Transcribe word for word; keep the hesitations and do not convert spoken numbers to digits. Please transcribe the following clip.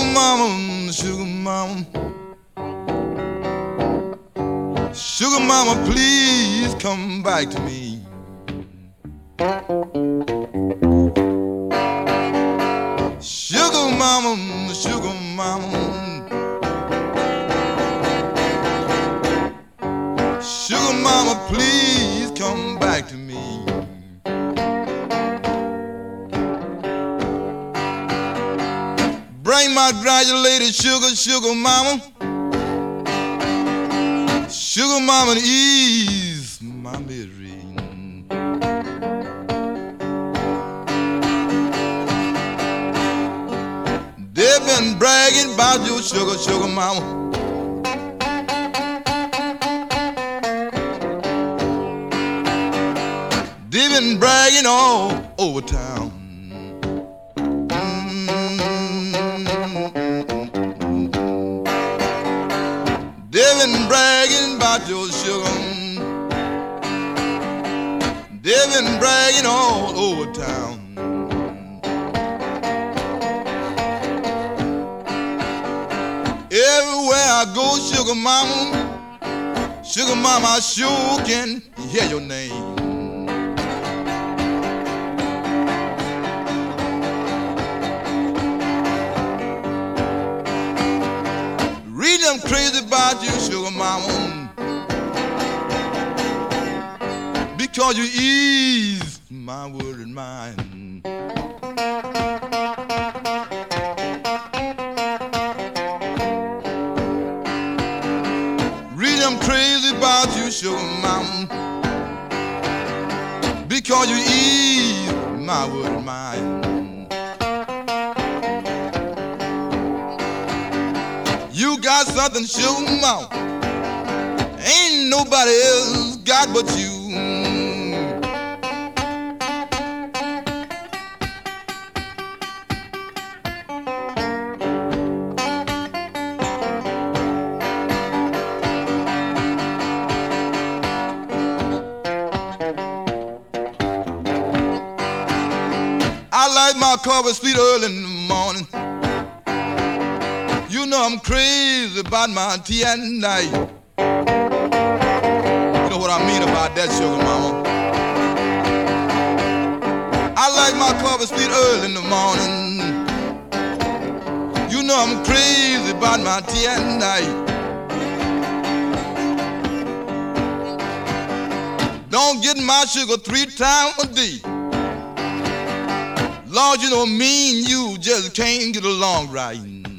mama, sugar mama, sugar mama, please come back to me. Sugar mama, sugar mama, sugar mama, please come back to me. Bring my granulated sugar, sugar mama, sugar mama, to ease my misery. They've been bragging about your sugar, sugar mama. They've been bragging all over town. They've been bragging about your sugar. They've been bragging all over town. Everywhere I go, sugar mama, sugar mama, I sure can hear your name. Read them crazy about you, sugar mama, because you ease my worried mind. I'm crazy about you, sugar mama, because you ease my worried mind. You got something, sugar mama, ain't nobody else got but you. I like my coffee sweet early in the morning. You know I'm crazy about my tea at night. You know what I mean about that, sugar mama. I like my coffee sweet early in the morning. You know I'm crazy about my tea at night. Don't get my sugar three times a day. Lord, you know me and you just can't get along right.